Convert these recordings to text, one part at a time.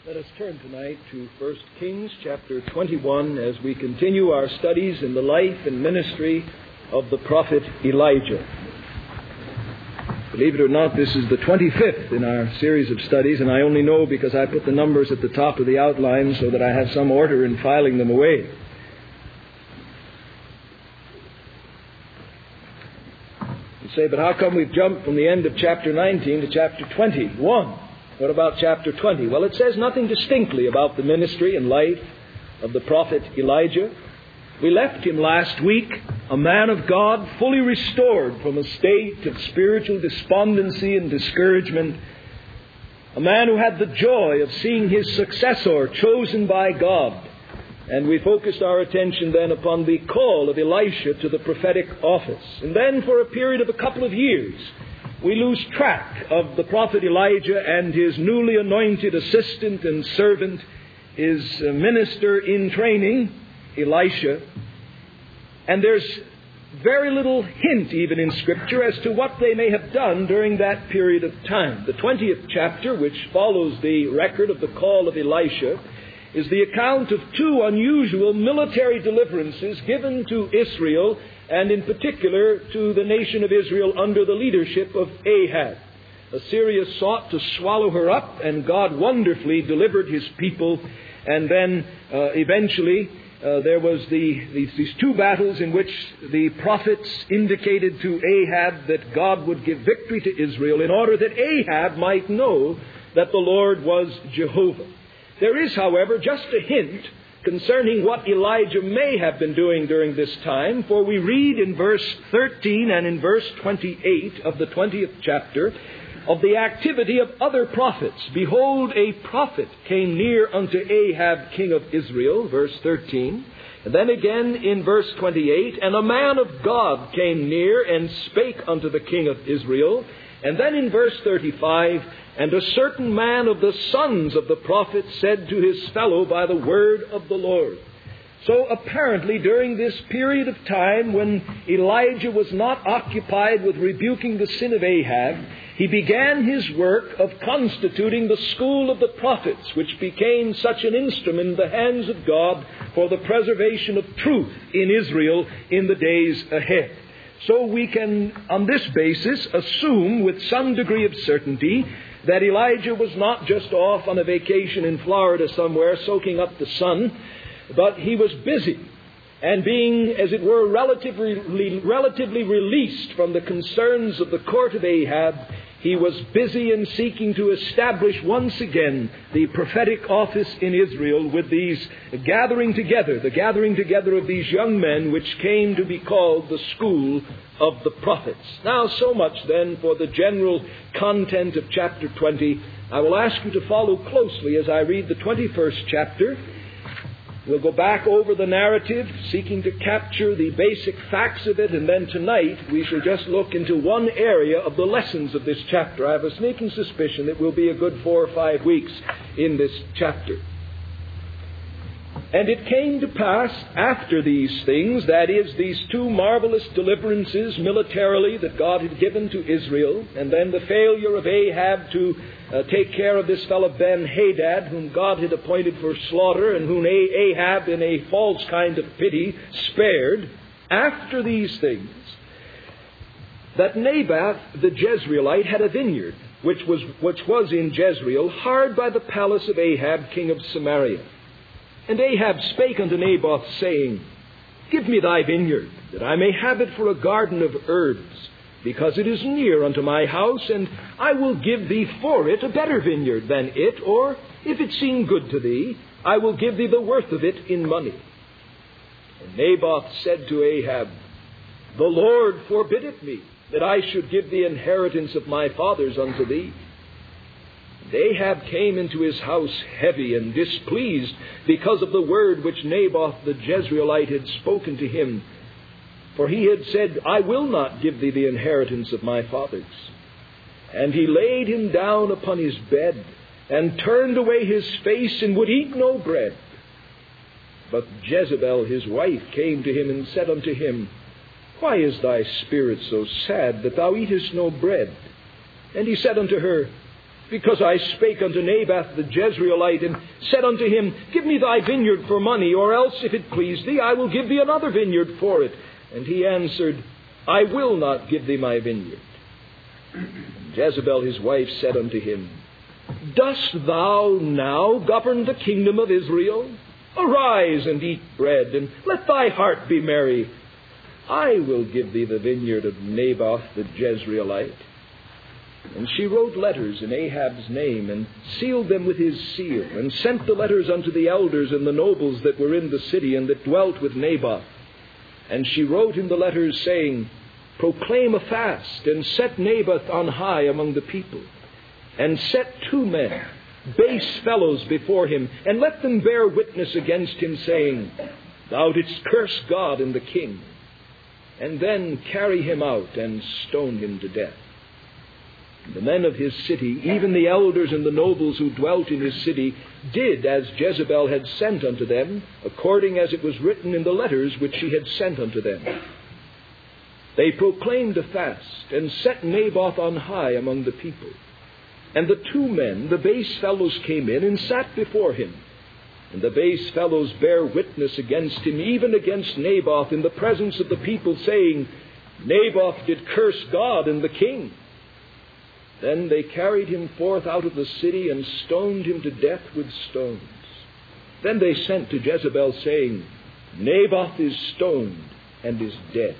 Let us turn tonight to 1 Kings chapter 21 as we continue our studies in the life and ministry of the prophet Elijah. Believe it or not, this is the 25th in our series of studies, and I only know because I put the numbers at the top of the outline so that I have some order in filing them away. You say, but how come we've jumped from the end of chapter 19 to chapter 21? What about chapter 20? Well, it says nothing distinctly about the ministry and life of the prophet Elijah. We left him last week, a man of God, fully restored from a state of spiritual despondency and discouragement. A man who had the joy of seeing his successor chosen by God. And we focused our attention then upon the call of Elisha to the prophetic office. And then for a period of a couple of years, we lose track of the prophet Elijah and his newly anointed assistant and servant, his minister in training, Elisha. And there's very little hint even in Scripture as to what they may have done during that period of time. The 20th chapter, which follows the record of the call of Elisha, is the account of two unusual military deliverances given to Israel, and in particular to the nation of Israel under the leadership of Ahab. Assyria sought to swallow her up, and God wonderfully delivered his people. And then eventually there was these two battles in which the prophets indicated to Ahab that God would give victory to Israel in order that Ahab might know that the Lord was Jehovah. There is, however, just a hint concerning what Elijah may have been doing during this time, for we read in verse 13 and in verse 28 of the 20th chapter of the activity of other prophets. Behold, a prophet came near unto Ahab, king of Israel, verse 13. And then again in verse 28, and a man of God came near and spake unto the king of Israel. And then in verse 35, and a certain man of the sons of the prophets said to his fellow by the word of the Lord. So apparently during this period of time when Elijah was not occupied with rebuking the sin of Ahab, he began his work of constituting the school of the prophets, which became such an instrument in the hands of God for the preservation of truth in Israel in the days ahead. So we can, on this basis, assume with some degree of certainty that Elijah was not just off on a vacation in Florida somewhere soaking up the sun, but he was busy and being, as it were, relatively released from the concerns of the court of Ahab. He was busy in seeking to establish once again the prophetic office in Israel with these the gathering together of these young men which came to be called the school of the prophets. Now, so much then for the general content of chapter 20. I will ask you to follow closely as I read the 21st chapter. We'll go back over the narrative, seeking to capture the basic facts of it, and then tonight we shall just look into one area of the lessons of this chapter. I have a sneaking suspicion that we'll be a good 4 or 5 weeks in this chapter. And it came to pass after these things, that is, these two marvelous deliverances militarily that God had given to Israel, and then the failure of Ahab to take care of this fellow Ben-Hadad, whom God had appointed for slaughter, and whom Ahab, in a false kind of pity, spared. After these things, that Naboth the Jezreelite had a vineyard, which was in Jezreel, hard by the palace of Ahab, king of Samaria. And Ahab spake unto Naboth, saying, Give me thy vineyard, that I may have it for a garden of herbs, because it is near unto my house, and I will give thee for it a better vineyard than it, or, if it seem good to thee, I will give thee the worth of it in money. And Naboth said to Ahab, The Lord forbid it me, that I should give the inheritance of my fathers unto thee. And Ahab came into his house heavy and displeased because of the word which Naboth the Jezreelite had spoken to him. For he had said, I will not give thee the inheritance of my fathers. And he laid him down upon his bed, and turned away his face, and would eat no bread. But Jezebel his wife came to him, and said unto him, Why is thy spirit so sad, that thou eatest no bread? And he said unto her, because I spake unto Naboth the Jezreelite, and said unto him, Give me thy vineyard for money, or else, if it please thee, I will give thee another vineyard for it. And he answered, I will not give thee my vineyard. And Jezebel his wife said unto him, Dost thou now govern the kingdom of Israel? Arise and eat bread, and let thy heart be merry. I will give thee the vineyard of Naboth the Jezreelite. And she wrote letters in Ahab's name, and sealed them with his seal, and sent the letters unto the elders and the nobles that were in the city, and that dwelt with Naboth. And she wrote in the letters, saying, Proclaim a fast, and set Naboth on high among the people. And set 2 men, base fellows, before him, and let them bear witness against him, saying, Thou didst curse God and the king. And then carry him out, and stone him to death. The men of his city, even the elders and the nobles who dwelt in his city, did as Jezebel had sent unto them, according as it was written in the letters which she had sent unto them. They proclaimed a fast, and set Naboth on high among the people. And the 2 men, the base fellows, came in and sat before him. And the base fellows bare witness against him, even against Naboth, in the presence of the people, saying, Naboth did curse God and the king. Then they carried him forth out of the city, and stoned him to death with stones. Then they sent to Jezebel, saying, Naboth is stoned and is dead.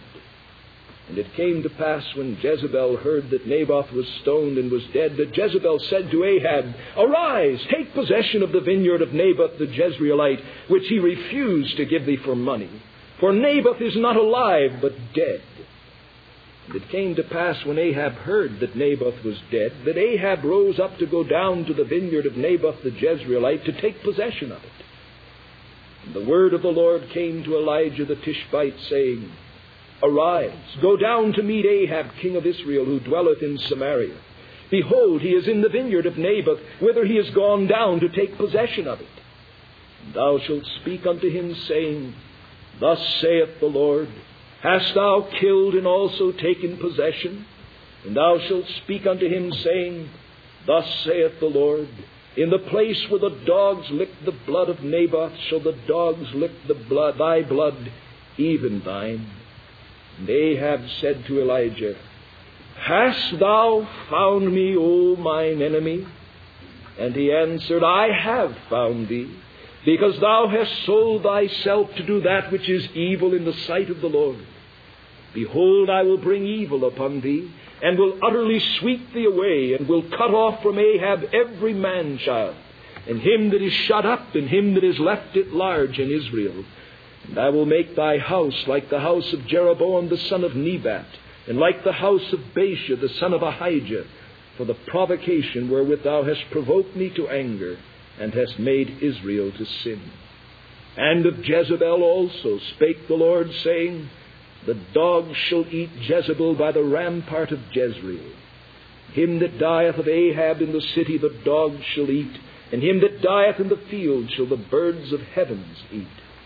And it came to pass, when Jezebel heard that Naboth was stoned and was dead, that Jezebel said to Ahab, Arise, take possession of the vineyard of Naboth the Jezreelite, which he refused to give thee for money. For Naboth is not alive, but dead. And it came to pass, when Ahab heard that Naboth was dead, that Ahab rose up to go down to the vineyard of Naboth the Jezreelite to take possession of it. And the word of the Lord came to Elijah the Tishbite, saying, Arise, go down to meet Ahab king of Israel, who dwelleth in Samaria. Behold, he is in the vineyard of Naboth, whither he is gone down to take possession of it. And thou shalt speak unto him, saying, Thus saith the Lord, Hast thou killed and also taken possession? And thou shalt speak unto him, saying, Thus saith the Lord, In the place where the dogs licked the blood of Naboth shall the dogs lick thy blood, even thine. And Ahab said to Elijah, Hast thou found me, O mine enemy? And he answered, I have found thee, because thou hast sold thyself to do that which is evil in the sight of the Lord. Behold, I will bring evil upon thee, and will utterly sweep thee away, and will cut off from Ahab every man-child, and him that is shut up, and him that is left at large in Israel. And I will make thy house like the house of Jeroboam the son of Nebat, and like the house of Baasha the son of Ahijah, for the provocation wherewith thou hast provoked me to anger, and hast made Israel to sin. And of Jezebel also spake the Lord, saying, The dogs shall eat Jezebel by the rampart of Jezreel. Him that dieth of Ahab in the city the dogs shall eat, and him that dieth in the field shall the birds of heavens eat.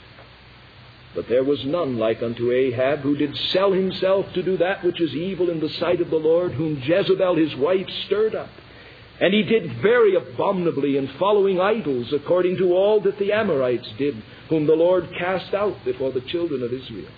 But there was none like unto Ahab, who did sell himself to do that which is evil in the sight of the Lord, whom Jezebel his wife stirred up. And he did very abominably in following idols, according to all that the Amorites did, whom the Lord cast out before the children of Israel.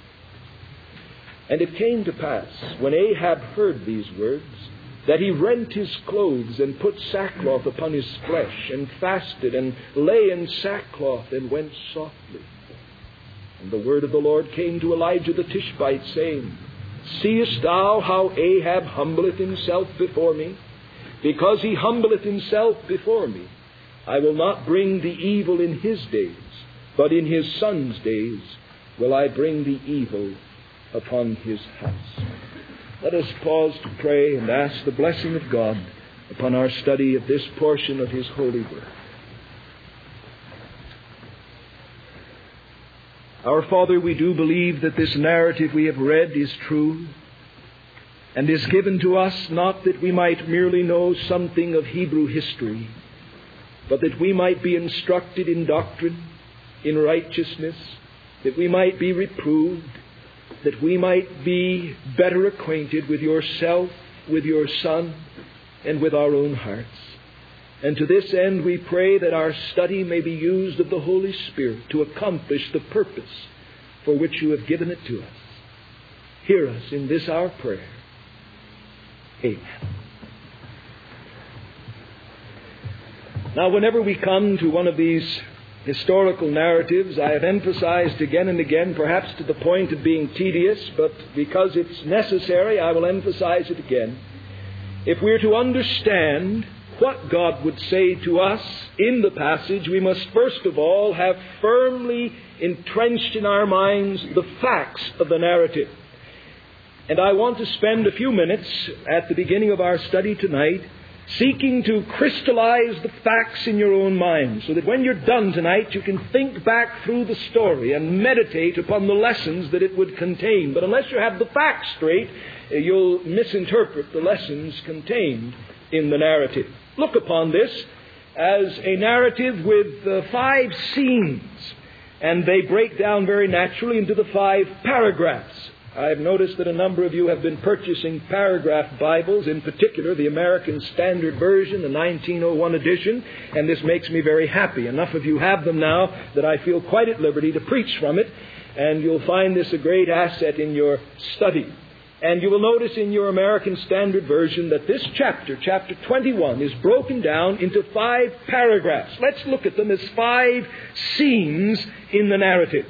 And it came to pass, when Ahab heard these words, that he rent his clothes, and put sackcloth upon his flesh, and fasted, and lay in sackcloth, and went softly. And the word of the Lord came to Elijah the Tishbite, saying, Seest thou how Ahab humbleth himself before me? Because he humbleth himself before me, I will not bring the evil in his days, but in his son's days will I bring the evil upon his house. Let us pause to pray and ask the blessing of God upon our study of this portion of his holy word. Our Father, we do believe that this narrative we have read is true, and is given to us not that we might merely know something of Hebrew history, but that we might be instructed in doctrine, in righteousness, that we might be reproved, that we might be better acquainted with yourself, with your Son, and with our own hearts. And to this end we pray that our study may be used of the Holy Spirit to accomplish the purpose for which you have given it to us. Hear us in this our prayer. Amen. Now, whenever we come to one of these historical narratives, I have emphasized again and again, perhaps to the point of being tedious, but because it's necessary, I will emphasize it again. If we're to understand what God would say to us in the passage, we must first of all have firmly entrenched in our minds the facts of the narrative. And I want to spend a few minutes at the beginning of our study tonight seeking to crystallize the facts in your own mind, so that when you're done tonight, you can think back through the story and meditate upon the lessons that it would contain. But unless you have the facts straight, you'll misinterpret the lessons contained in the narrative. Look upon this as a narrative with 5 scenes, and they break down very naturally into the 5 paragraphs. I've noticed that a number of you have been purchasing paragraph Bibles, in particular the American Standard Version, the 1901 edition, and this makes me very happy. Enough of you have them now that I feel quite at liberty to preach from it, and you'll find this a great asset in your study. And you will notice in your American Standard Version that this chapter 21, is broken down into 5 paragraphs. Let's look at them as 5 scenes in the narrative.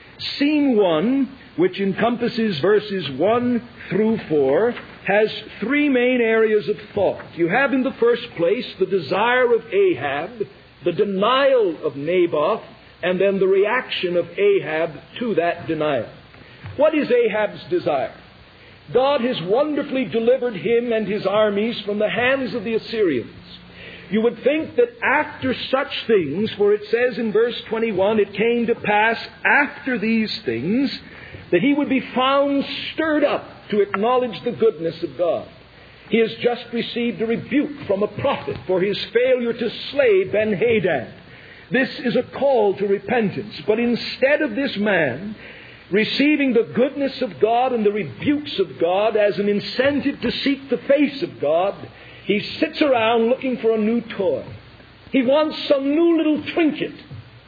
Scene 1, which encompasses verses 1 through 4, has 3 main areas of thought. You have in the first place the desire of Ahab, the denial of Naboth, and then the reaction of Ahab to that denial. What is Ahab's desire? God has wonderfully delivered him and his armies from the hands of the Assyrians. You would think that after such things, for it says in verse 21, it came to pass after these things, that he would be found stirred up to acknowledge the goodness of God. He has just received a rebuke from a prophet for his failure to slay Ben-Hadad. This is a call to repentance. But instead of this man receiving the goodness of God and the rebukes of God as an incentive to seek the face of God, he sits around looking for a new toy. He wants some new little trinket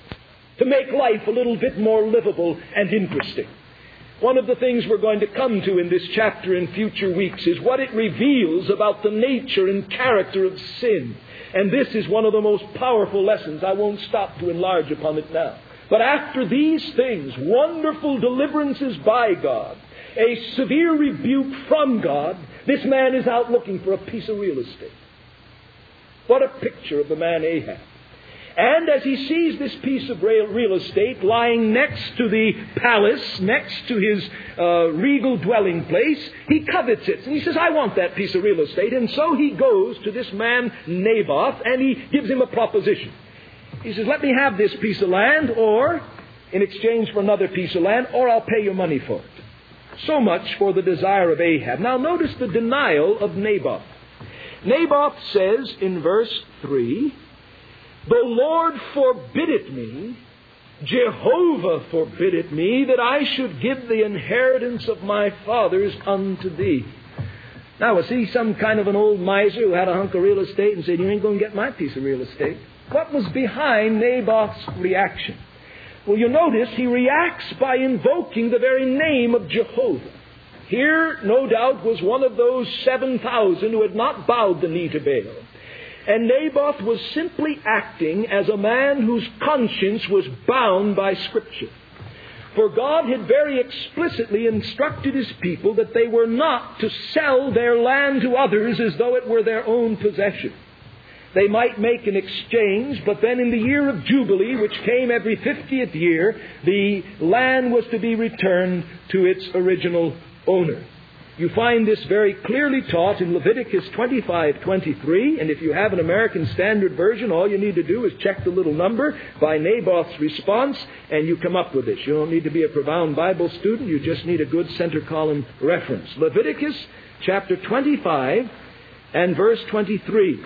to make life a little bit more livable and interesting. One of the things we're going to come to in this chapter in future weeks is what it reveals about the nature and character of sin. And this is one of the most powerful lessons. I won't stop to enlarge upon it now. But after these things, wonderful deliverances by God, a severe rebuke from God, this man is out looking for a piece of real estate. What a picture of the man Ahab. And as he sees this piece of real estate lying next to the palace, next to his regal dwelling place, he covets it. And he says, I want that piece of real estate. And so he goes to this man Naboth and he gives him a proposition. He says, let me have this piece of land, or in exchange for another piece of land, or I'll pay you money for it. So much for the desire of Ahab. Now notice the denial of Naboth. Naboth says in verse 3, the Lord forbid it me, Jehovah forbid it me, that I should give the inheritance of my fathers unto thee. Now, was he some kind of an old miser who had a hunk of real estate and said, you ain't going to get my piece of real estate? What was behind Naboth's reaction? Well, you notice he reacts by invoking the very name of Jehovah. Here, no doubt, was one of those 7,000 who had not bowed the knee to Baal. And Naboth was simply acting as a man whose conscience was bound by Scripture. For God had very explicitly instructed His people that they were not to sell their land to others as though it were their own possession. They might make an exchange, but then in the year of Jubilee, which came every 50th year, the land was to be returned to its original owner. You find this very clearly taught in Leviticus 25:23, and if you have an American Standard Version, all you need to do is check the little number by Naboth's response, and you come up with this. You don't need to be a profound Bible student. You just need a good center column reference. Leviticus chapter 25 and verse 23.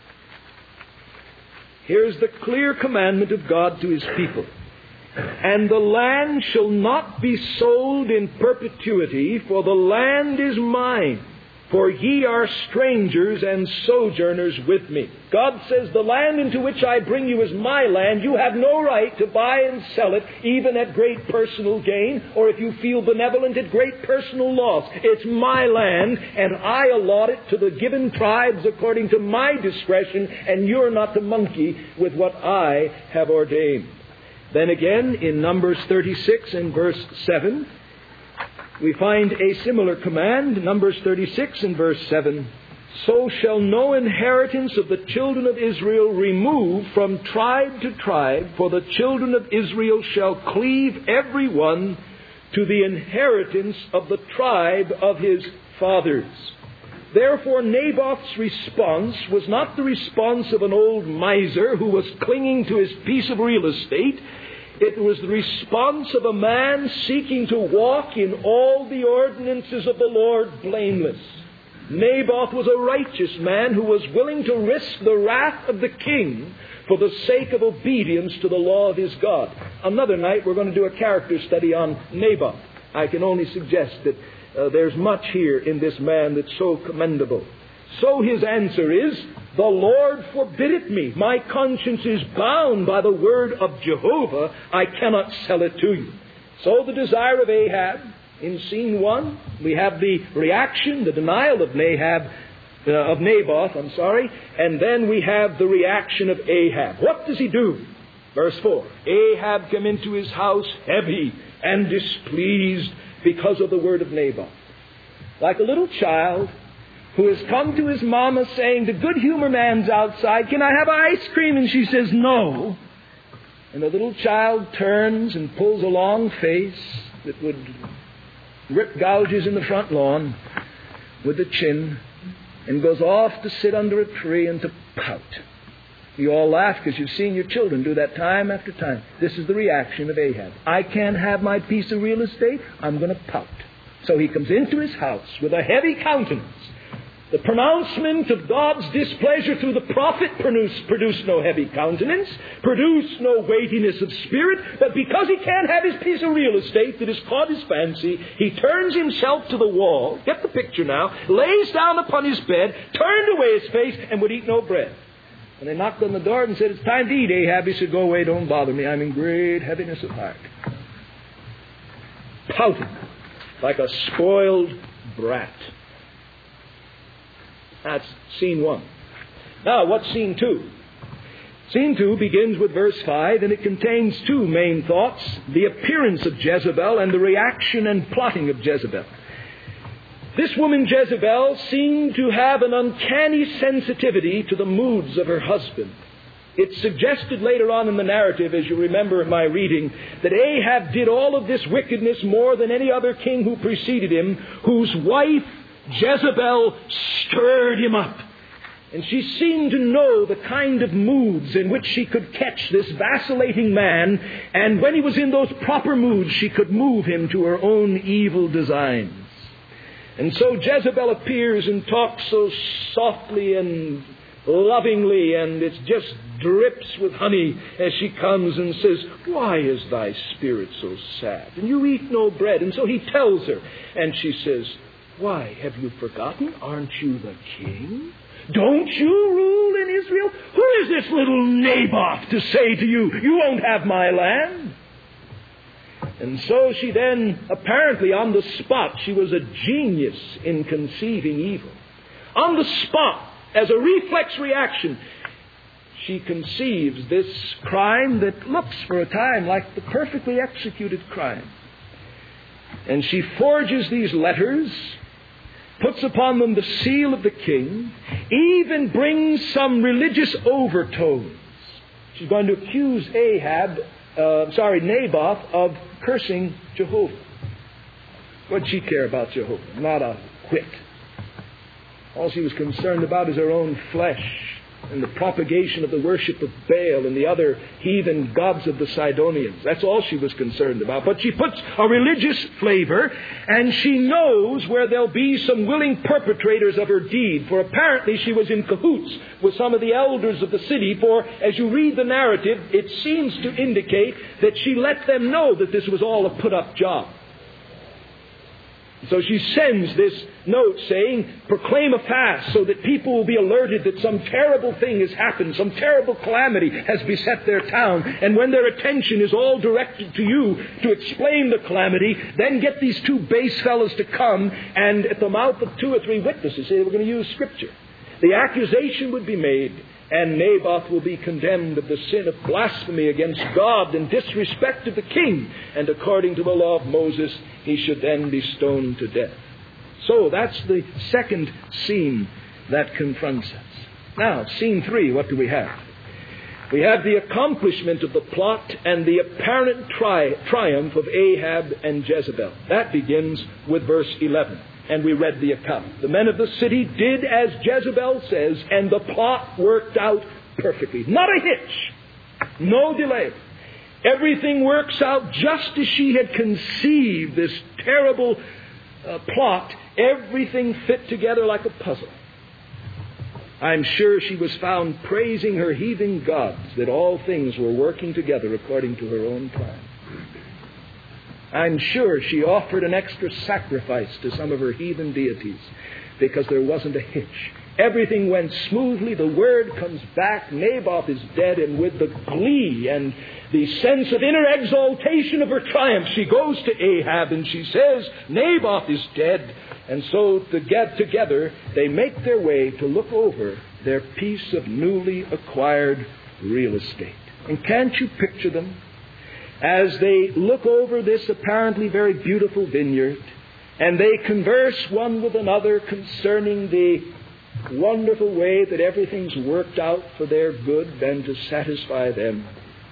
Here's the clear commandment of God to His people. And the land shall not be sold in perpetuity, for the land is mine, For ye are strangers and sojourners with me. God says, the land into which I bring you is my land. You have no right to buy and sell it, even at great personal gain, or if you feel benevolent, at great personal loss. It's my land, and I allot it to the given tribes according to my discretion, and you're not to monkey with what I have ordained. Then again, in Numbers 36 and verse 7, we find a similar command, Numbers 36 and verse 7. So shall no inheritance of the children of Israel remove from tribe to tribe, for the children of Israel shall cleave every one to the inheritance of the tribe of his fathers. Therefore, Naboth's response was not the response of an old miser who was clinging to his piece of real estate. It was the response of a man seeking to walk in all the ordinances of the Lord blameless. Naboth was a righteous man who was willing to risk the wrath of the king for the sake of obedience to the law of his God. Another night we're going to do a character study on Naboth. I can only suggest that there's much here in this man that's so commendable. So his answer is, the Lord forbid it me. My conscience is bound by the word of Jehovah. I cannot sell it to you. So the desire of Ahab, in scene 1, we have the reaction, the denial of Naboth, and then we have the reaction of Ahab. What does he do? Verse 4, Ahab came into his house heavy and displeased because of the word of Naboth. Like a little child who has come to his mama saying, the good humor man's outside, can I have ice cream? And she says, no. And the little child turns and pulls a long face that would rip gouges in the front lawn with the chin and goes off to sit under a tree and to pout. You all laugh because you've seen your children do that time after time. This is the reaction of Ahab. I can't have my piece of real estate. I'm going to pout. So he comes into his house with a heavy countenance. The pronouncement of God's displeasure through the prophet produced no heavy countenance, produced no weightiness of spirit, but because he can't have his piece of real estate that has caught his fancy, he turns himself to the wall, get the picture now, lays down upon his bed, turned away his face, and would eat no bread. And they knocked on the door and said, it's time to eat, Ahab. He said, go away, don't bother me. I'm in great heaviness of heart. Pouting like a spoiled brat. That's scene 1. Now, what's scene 2? Scene 2 begins with verse 5, and it contains two main thoughts: the appearance of Jezebel and the reaction and plotting of Jezebel. This woman Jezebel seemed to have an uncanny sensitivity to the moods of her husband. It's suggested later on in the narrative, as you remember in my reading, that Ahab did all of this wickedness more than any other king who preceded him, whose wife Jezebel stirred him up. And she seemed to know the kind of moods in which she could catch this vacillating man, and when he was in those proper moods, she could move him to her own evil designs. And so Jezebel appears and talks so softly and lovingly, and it just drips with honey as she comes and says, why is thy spirit so sad? And you eat no bread. And so he tells her, and she says, why, have you forgotten? Aren't you the king? Don't you rule in Israel? Who is this little Naboth to say to you, you won't have my land? And so she then, apparently on the spot, she was a genius in conceiving evil. On the spot, as a reflex reaction, she conceives this crime that looks for a time like the perfectly executed crime. And she forges these letters, puts upon them the seal of the king, even brings some religious overtones. She's going to accuse Naboth of cursing Jehovah. What did she care about Jehovah? Not a whit. All she was concerned about is her own flesh and the propagation of the worship of Baal and the other heathen gods of the Sidonians. That's all she was concerned about. But she puts a religious flavor, and she knows where there'll be some willing perpetrators of her deed. For apparently she was in cahoots with some of the elders of the city. For as you read the narrative, it seems to indicate that she let them know that this was all a put-up job. So she sends this note saying, proclaim a fast so that people will be alerted that some terrible thing has happened, some terrible calamity has beset their town. And when their attention is all directed to you to explain the calamity, then get these two base fellows to come and at the mouth of 2 or 3 witnesses say we're going to use Scripture. The accusation would be made, and Naboth will be condemned of the sin of blasphemy against God and disrespect of the king. And according to the law of Moses, he should then be stoned to death. So that's the second scene that confronts us. Now, scene 3, what do we have? We have the accomplishment of the plot and the apparent triumph of Ahab and Jezebel. That begins with verse 11. And we read the account. The men of the city did as Jezebel says, and the plot worked out perfectly. Not a hitch. No delay. Everything works out just as she had conceived this terrible plot. Everything fit together like a puzzle. I'm sure she was found praising her heathen gods that all things were working together according to her own plan. I'm sure she offered an extra sacrifice to some of her heathen deities because there wasn't a hitch. Everything went smoothly. The word comes back. Naboth is dead. And with the glee and the sense of inner exaltation of her triumph, she goes to Ahab and she says, Naboth is dead. And so together they make their way to look over their piece of newly acquired real estate. And can't you picture them? As they look over this apparently very beautiful vineyard, and they converse one with another concerning the wonderful way that everything's worked out for their good and to satisfy them.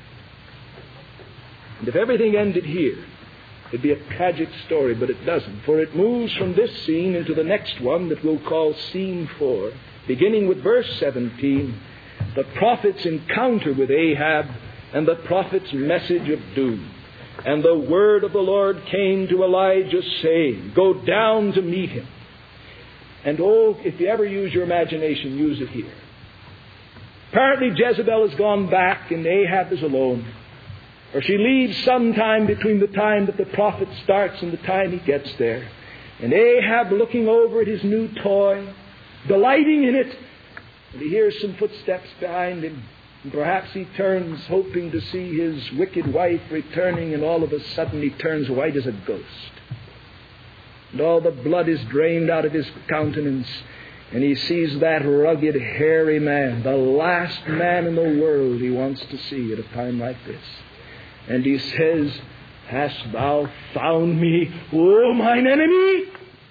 And if everything ended here, it'd be a tragic story, but it doesn't. For it moves from this scene into the next one that we'll call scene 4. Beginning with verse 17, the prophet's encounter with Ahab and the prophet's message of doom. And the word of the Lord came to Elijah, saying, go down to meet him. And if you ever use your imagination, use it here. Apparently Jezebel has gone back and Ahab is alone. Or she leaves sometime between the time that the prophet starts and the time he gets there. And Ahab looking over at his new toy, delighting in it, and he hears some footsteps behind him. And perhaps he turns, hoping to see his wicked wife returning, and all of a sudden he turns white as a ghost. And all the blood is drained out of his countenance, and he sees that rugged, hairy man, the last man in the world he wants to see at a time like this. And he says, hast thou found me, O mine enemy?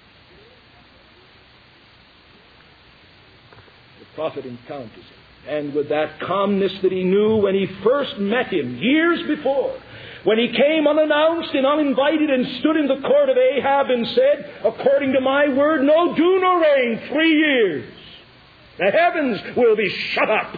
The prophet encounters him. And with that calmness that he knew when he first met him years before, when he came unannounced and uninvited and stood in the court of Ahab and said, according to my word, no dew nor rain, 3 years. The heavens will be shut up.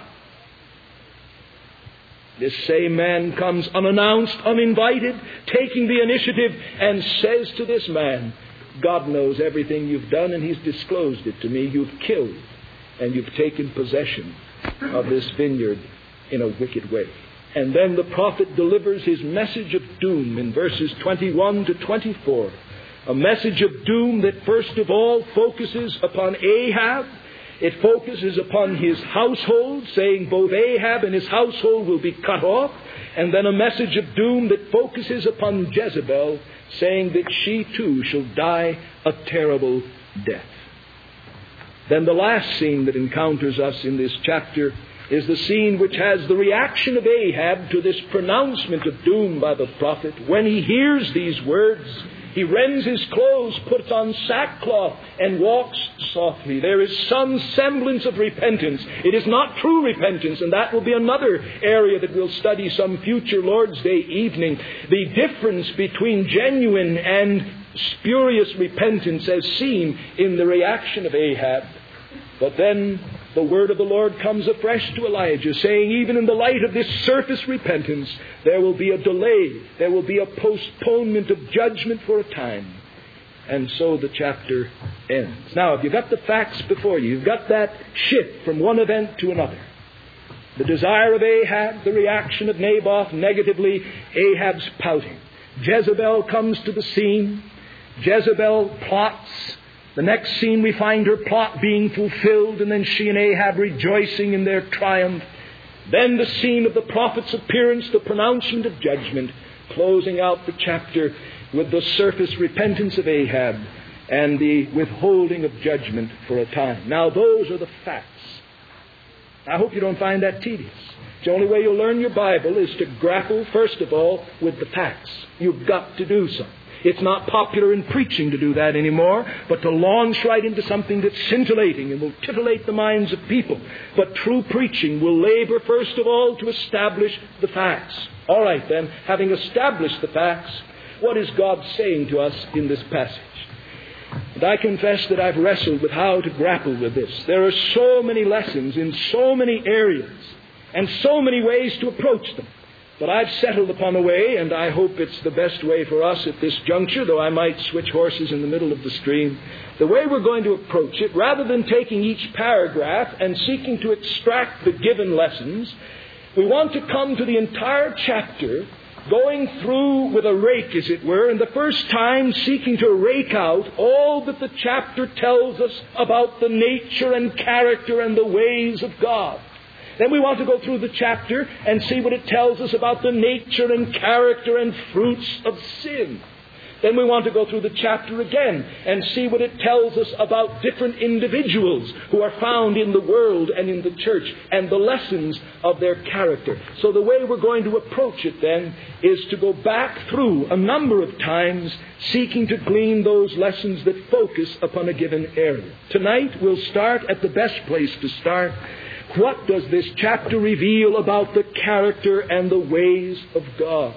This same man comes unannounced, uninvited, taking the initiative and says to this man, God knows everything you've done and he's disclosed it to me. You've killed and you've taken possession of this vineyard in a wicked way. And then the prophet delivers his message of doom in verses 21 to 24. A message of doom that first of all focuses upon Ahab. It focuses upon his household, saying both Ahab and his household will be cut off. And then a message of doom that focuses upon Jezebel, saying that she too shall die a terrible death. Then the last scene that encounters us in this chapter is the scene which has the reaction of Ahab to this pronouncement of doom by the prophet. When he hears these words, he rends his clothes, puts on sackcloth, and walks softly. There is some semblance of repentance. It is not true repentance, and that will be another area that we'll study some future Lord's Day evening. The difference between genuine and spurious repentance as seen in the reaction of Ahab. But then the word of the Lord comes afresh to Elijah, saying, even in the light of this surface repentance, there will be a delay. There will be a postponement of judgment for a time. And so the chapter ends. Now, if you've got the facts before you, you've got that shift from one event to another. The desire of Ahab, the reaction of Naboth negatively, Ahab's pouting. Jezebel comes to the scene. Jezebel plots. The next scene we find her plot being fulfilled, and then she and Ahab rejoicing in their triumph. Then the scene of the prophet's appearance, the pronouncement of judgment, closing out the chapter with the surface repentance of Ahab and the withholding of judgment for a time. Now those are the facts. I hope you don't find that tedious. The only way you'll learn your Bible is to grapple, first of all, with the facts. You've got to do so. It's not popular in preaching to do that anymore, but to launch right into something that's scintillating and will titillate the minds of people. But true preaching will labor, first of all, to establish the facts. All right, then, having established the facts, what is God saying to us in this passage? And I confess that I've wrestled with how to grapple with this. There are so many lessons in so many areas and so many ways to approach them. But I've settled upon a way, and I hope it's the best way for us at this juncture, though I might switch horses in the middle of the stream. The way we're going to approach it, rather than taking each paragraph and seeking to extract the given lessons, we want to come to the entire chapter, going through with a rake, as it were, and the first time seeking to rake out all that the chapter tells us about the nature and character and the ways of God. Then we want to go through the chapter and see what it tells us about the nature and character and fruits of sin. Then we want to go through the chapter again and see what it tells us about different individuals who are found in the world and in the church and the lessons of their character. So the way we're going to approach it then is to go back through a number of times, seeking to glean those lessons that focus upon a given area. Tonight we'll start at the best place to start. What does this chapter reveal about the character and the ways of God?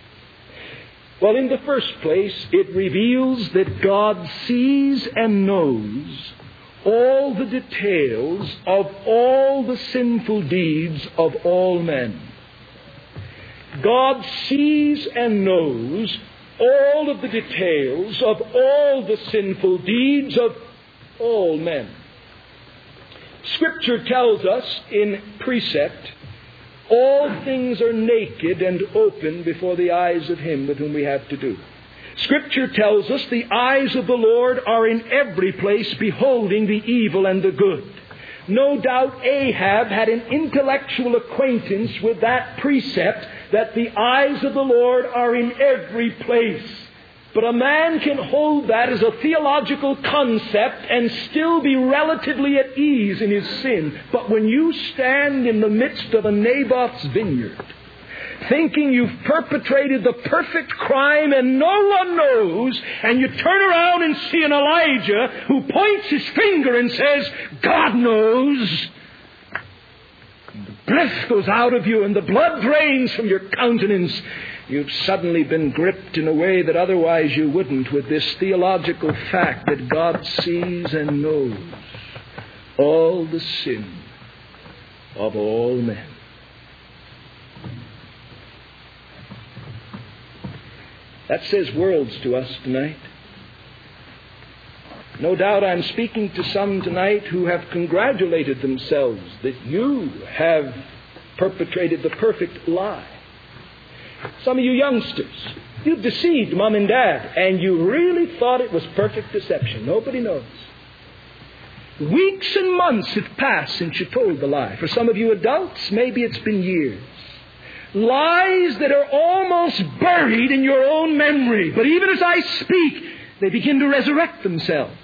Well, in the first place, it reveals that God sees and knows all the details of all the sinful deeds of all men. God sees and knows all of the details of all the sinful deeds of all men. Scripture tells us in precept, all things are naked and open before the eyes of Him with whom we have to do. Scripture tells us the eyes of the Lord are in every place beholding the evil and the good. No doubt Ahab had an intellectual acquaintance with that precept that the eyes of the Lord are in every place. But a man can hold that as a theological concept and still be relatively at ease in his sin. But when you stand in the midst of a Naboth's vineyard, thinking you've perpetrated the perfect crime and no one knows, and you turn around and see an Elijah who points his finger and says, God knows, and the breath goes out of you and the blood drains from your countenance, you've suddenly been gripped in a way that otherwise you wouldn't, with this theological fact that God sees and knows all the sin of all men. That says worlds to us tonight. No doubt I'm speaking to some tonight who have congratulated themselves that you have perpetrated the perfect lie. Some of you youngsters, you've deceived Mom and Dad, and you really thought it was perfect deception. Nobody knows. Weeks and months have passed since you told the lie. For some of you adults, maybe it's been years. Lies that are almost buried in your own memory. But even as I speak, they begin to resurrect themselves.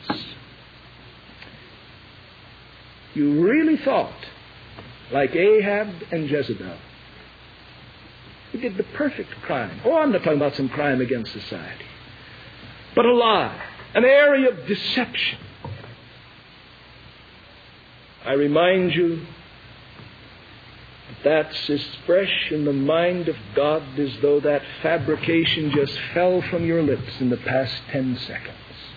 You really thought, like Ahab and Jezebel, who did the perfect crime. Oh, I'm not talking about some crime against society, but a lie, an area of deception. I remind you that's as fresh in the mind of God as though that fabrication just fell from your lips in the past 10 seconds.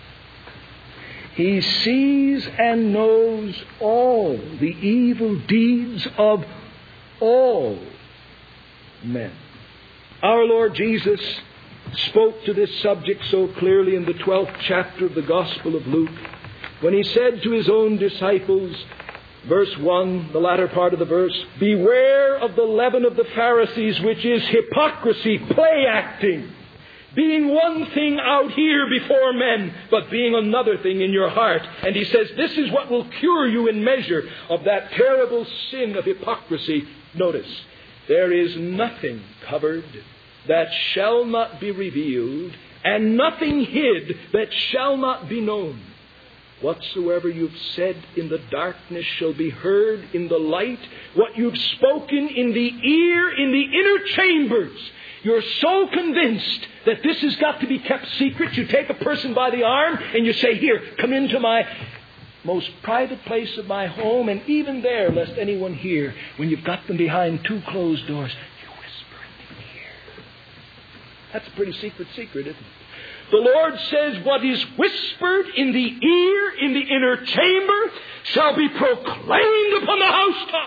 He sees and knows all the evil deeds of all men. Our Lord Jesus spoke to this subject so clearly in the 12th chapter of the Gospel of Luke when He said to His own disciples, verse 1, the latter part of the verse, beware of the leaven of the Pharisees, which is hypocrisy, play acting. being one thing out here before men, but being another thing in your heart. And he says this is what will cure you in measure of that terrible sin of hypocrisy. Notice, there is nothing covered that shall not be revealed, and nothing hid that shall not be known. Whatsoever you've said in the darkness shall be heard in the light. What you've spoken in the ear, in the inner chambers. You're so convinced that this has got to be kept secret. You take a person by the arm and you say, here, come into my most private place of my home, and even there, lest anyone hear, when you've got them behind two closed doors, you whisper in the ear. That's a pretty secret, isn't it? The Lord says, what is whispered in the ear, in the inner chamber, shall be proclaimed upon the housetops.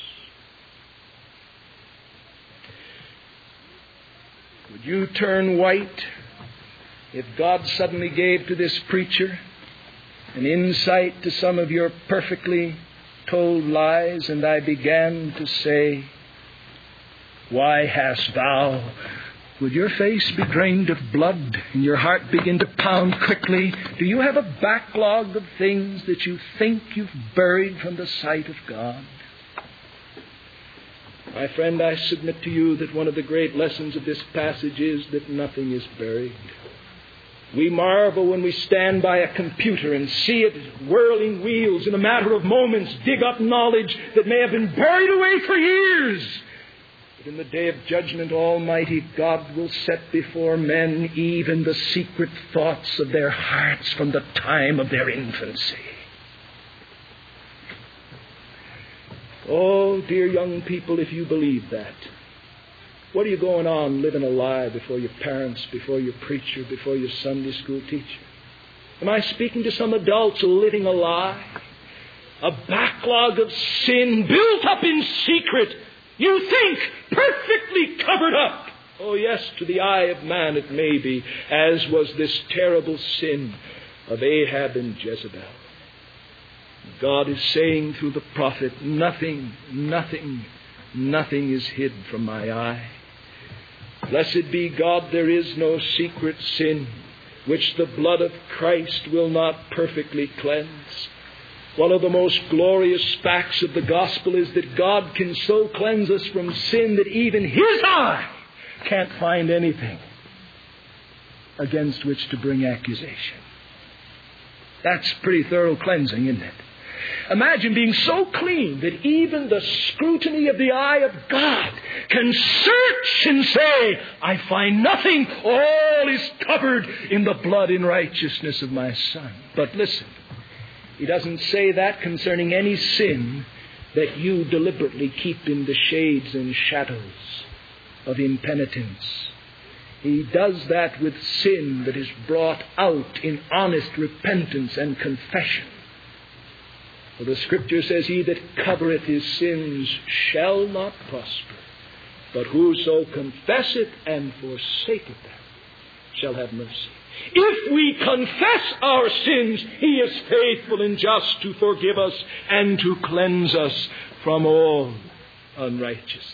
Would you turn white if God suddenly gave to this preacher an insight to some of your perfectly told lies, and I began to say, why hast thou? Would your face be drained of blood and your heart begin to pound quickly? Do you have a backlog of things that you think you've buried from the sight of God? My friend, I submit to you that one of the great lessons of this passage is that nothing is buried. We marvel when we stand by a computer and see it whirling wheels in a matter of moments dig up knowledge that may have been buried away for years. But in the day of judgment, Almighty God will set before men even the secret thoughts of their hearts from the time of their infancy. Oh, dear young people, if you believe that, what are you going on living a lie before your parents, before your preacher, before your Sunday school teacher? Am I speaking to some adults living a lie? A backlog of sin built up in secret. You think perfectly covered up. Oh yes, to the eye of man it may be, as was this terrible sin of Ahab and Jezebel. God is saying through the prophet, nothing is hid from my eye. Blessed be God, there is no secret sin which the blood of Christ will not perfectly cleanse. One of the most glorious facts of the gospel is that God can so cleanse us from sin that even His eye can't find anything against which to bring accusation. That's pretty thorough cleansing, isn't it? Imagine being so clean that even the scrutiny of the eye of God can search and say, I find nothing. All is covered in the blood and righteousness of my Son. But listen, He doesn't say that concerning any sin that you deliberately keep in the shades and shadows of impenitence. He does that with sin that is brought out in honest repentance and confession. For the Scripture says, he that covereth his sins shall not prosper, but whoso confesseth and forsaketh them shall have mercy. If we confess our sins, He is faithful and just to forgive us and to cleanse us from all unrighteousness.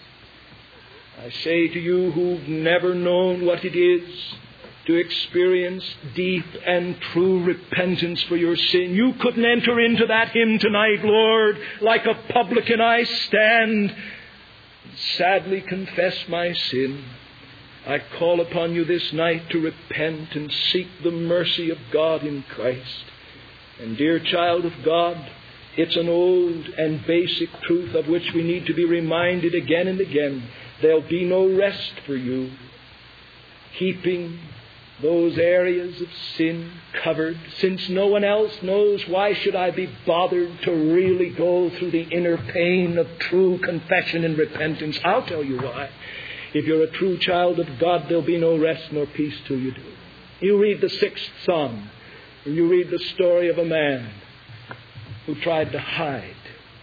I say to you who've never known what it is to experience deep and true repentance for your sin, you couldn't enter into that hymn tonight, Lord, like a publican I stand and sadly confess my sin. I call upon you this night to repent and seek the mercy of God in Christ. And dear child of God, it's an old and basic truth of which we need to be reminded again and again. There'll be no rest for you keeping those areas of sin covered. Since no one else knows, why should I be bothered to really go through the inner pain of true confession and repentance? I'll tell you why. If you're a true child of God, there'll be no rest nor peace till you do. You read the 6th Psalm, and you read the story of a man who tried to hide.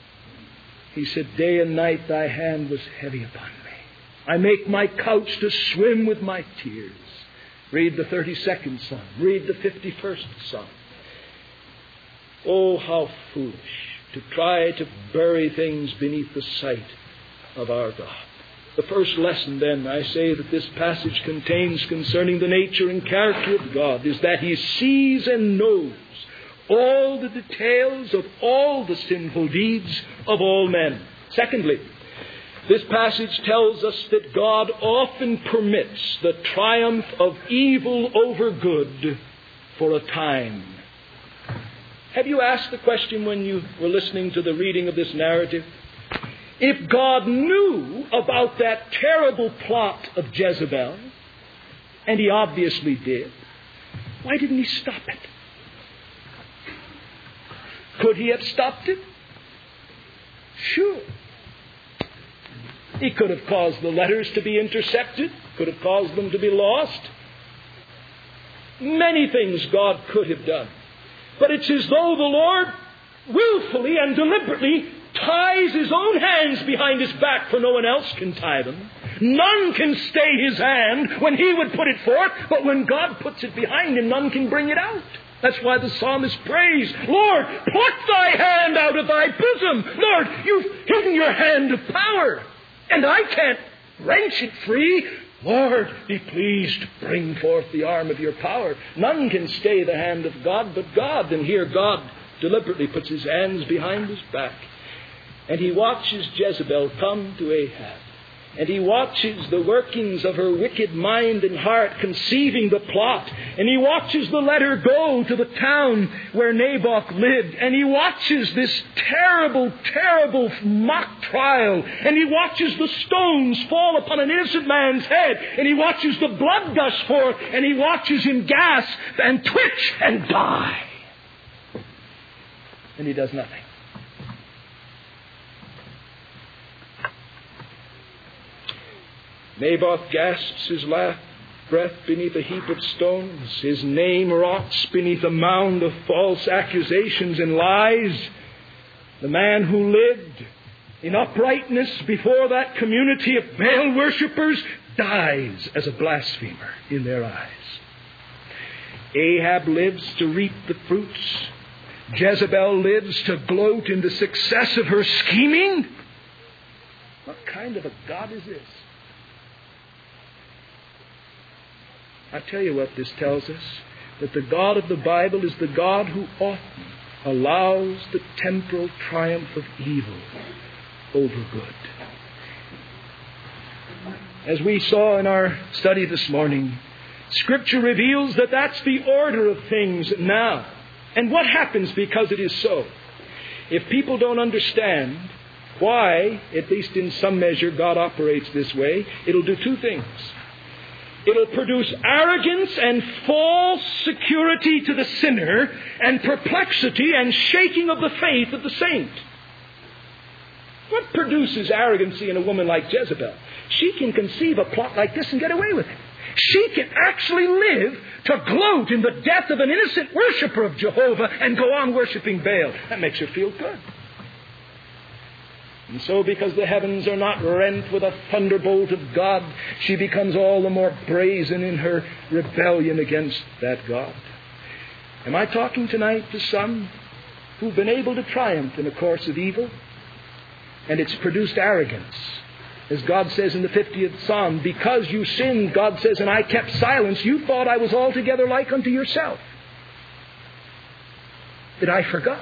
He said, day and night thy hand was heavy upon me. I make my couch to swim with my tears. Read the 32nd Psalm. Read the 51st Psalm. Oh, how foolish to try to bury things beneath the sight of our God. The first lesson, then, I say that this passage contains concerning the nature and character of God is that He sees and knows all the details of all the sinful deeds of all men. Secondly, this passage tells us that God often permits the triumph of evil over good for a time. Have you asked the question when you were listening to the reading of this narrative? If God knew about that terrible plot of Jezebel, and He obviously did, why didn't He stop it? Could He have stopped it? Sure. He could have caused the letters to be intercepted, could have caused them to be lost. Many things God could have done. But it's as though the Lord willfully and deliberately ties His own hands behind His back, for no one else can tie them. None can stay His hand when He would put it forth, but when God puts it behind Him, none can bring it out. That's why the psalmist prays, Lord, put Thy hand out of Thy bosom. Lord, You've hidden Your hand of power, and I can't wrench it free. Lord, be pleased to bring forth the arm of Your power. None can stay the hand of God but God. And here God deliberately puts His hands behind His back. And He watches Jezebel come to Ahab. And He watches the workings of her wicked mind and heart conceiving the plot. And He watches the letter go to the town where Naboth lived. And He watches this terrible, terrible mock trial. And He watches the stones fall upon an innocent man's head. And He watches the blood gush forth. And He watches him gasp and twitch and die. And He does nothing. Naboth gasps his last breath beneath a heap of stones. His name rots beneath a mound of false accusations and lies. The man who lived in uprightness before that community of Baal worshippers dies as a blasphemer in their eyes. Ahab lives to reap the fruits. Jezebel lives to gloat in the success of her scheming. What kind of a God is this? I tell you what this tells us, that the God of the Bible is the God who often allows the temporal triumph of evil over good. As we saw in our study this morning, Scripture reveals that that's the order of things now. And what happens because it is so? If people don't understand why, at least in some measure, God operates this way, it'll do two things. It'll produce arrogance and false security to the sinner, and perplexity and shaking of the faith of the saint. What produces arrogancy in a woman like Jezebel? She can conceive a plot like this and get away with it. She can actually live to gloat in the death of an innocent worshiper of Jehovah and go on worshiping Baal. That makes her feel good. And so, because the heavens are not rent with a thunderbolt of God, she becomes all the more brazen in her rebellion against that God. Am I talking tonight to some who've been able to triumph in a course of evil? And it's produced arrogance. As God says in the 50th Psalm, because you sinned, God says, and I kept silence, you thought I was altogether like unto yourself. That I forgot.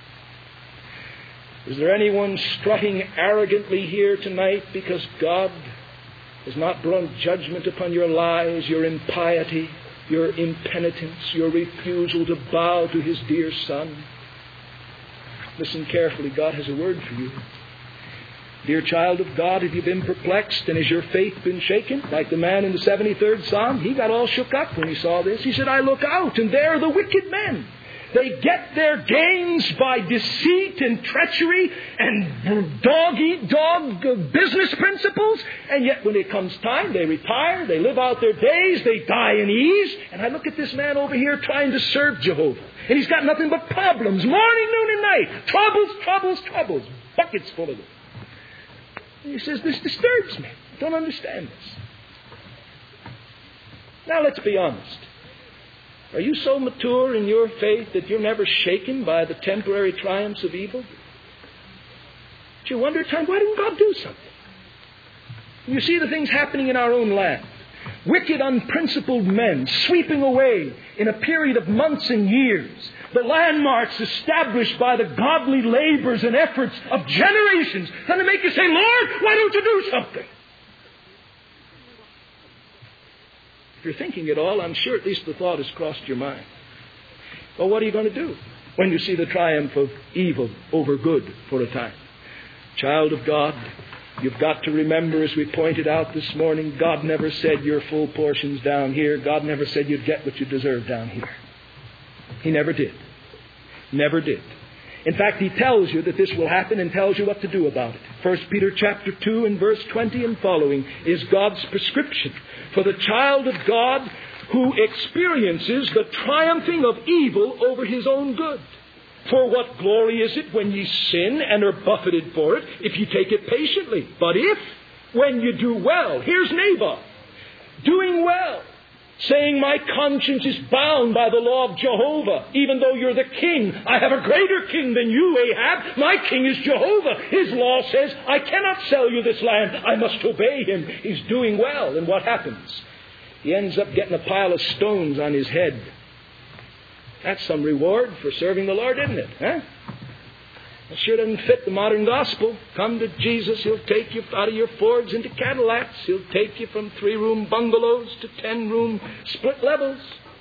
Is there anyone strutting arrogantly here tonight because God has not brought judgment upon your lies, your impiety, your impenitence, your refusal to bow to His dear Son? Listen carefully. God has a word for you. Dear child of God, have you been perplexed and has your faith been shaken? Like the man in the 73rd Psalm, he got all shook up when he saw this. He said, I look out and there are the wicked men. They get their gains by deceit and treachery and dog-eat-dog business principles. And yet when it comes time, they retire, they live out their days, they die in ease. And I look at this man over here trying to serve Jehovah. And he's got nothing but problems, morning, noon, and night. Troubles, buckets full of them. And he says, this disturbs me. I don't understand this. Now let's be honest. Are you so mature in your faith that you're never shaken by the temporary triumphs of evil? Do you wonder at times, why didn't God do something? You see the things happening in our own land. Wicked, unprincipled men sweeping away in a period of months and years the landmarks established by the godly labors and efforts of generations. And to make you say, Lord, why don't you do something? If you're thinking it all, I'm sure at least the thought has crossed your mind. Well, what are you going to do when you see the triumph of evil over good for a time? Child of God, you've got to remember, as we pointed out this morning, God never said your full portion's down here. God never said you'd get what you deserve down here. He never did. Never did. In fact, He tells you that this will happen and tells you what to do about it. 1 Peter chapter 2 and verse 20 and following is God's prescription for the child of God who experiences the triumphing of evil over his own good. For what glory is it when ye sin and are buffeted for it, if you take it patiently? But if, when you do well, here's Naboth, doing well, saying, my conscience is bound by the law of Jehovah, even though you're the king. I have a greater king than you, Ahab. My king is Jehovah. His law says, I cannot sell you this land. I must obey him. He's doing well. And what happens? He ends up getting a pile of stones on his head. That's some reward for serving the Lord, isn't it? Huh? It sure doesn't fit the modern gospel. Come to Jesus, He'll take you out of your Fords into Cadillacs. He'll take you from 3-room bungalows to 10-room split levels.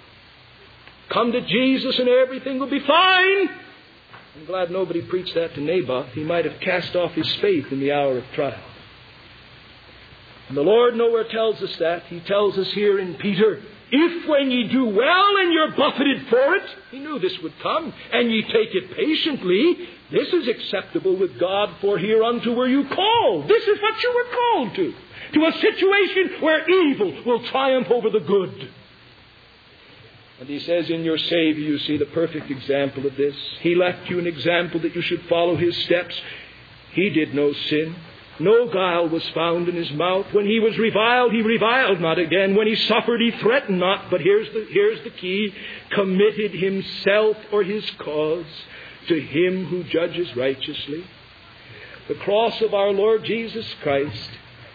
Come to Jesus and everything will be fine. I'm glad nobody preached that to Naboth. He might have cast off his faith in the hour of trial. And the Lord nowhere tells us that. He tells us here in Peter, if when ye do well and you're buffeted for it, He knew this would come, and ye take it patiently, this is acceptable with God, for hereunto were you called. This is what you were called to a situation where evil will triumph over the good. And He says, in your Savior you see the perfect example of this. He left you an example that you should follow His steps. He did no sin. No guile was found in His mouth. When He was reviled, He reviled not again. When He suffered, He threatened not. But here's the key. Committed Himself or His cause to Him who judges righteously. The cross of our Lord Jesus Christ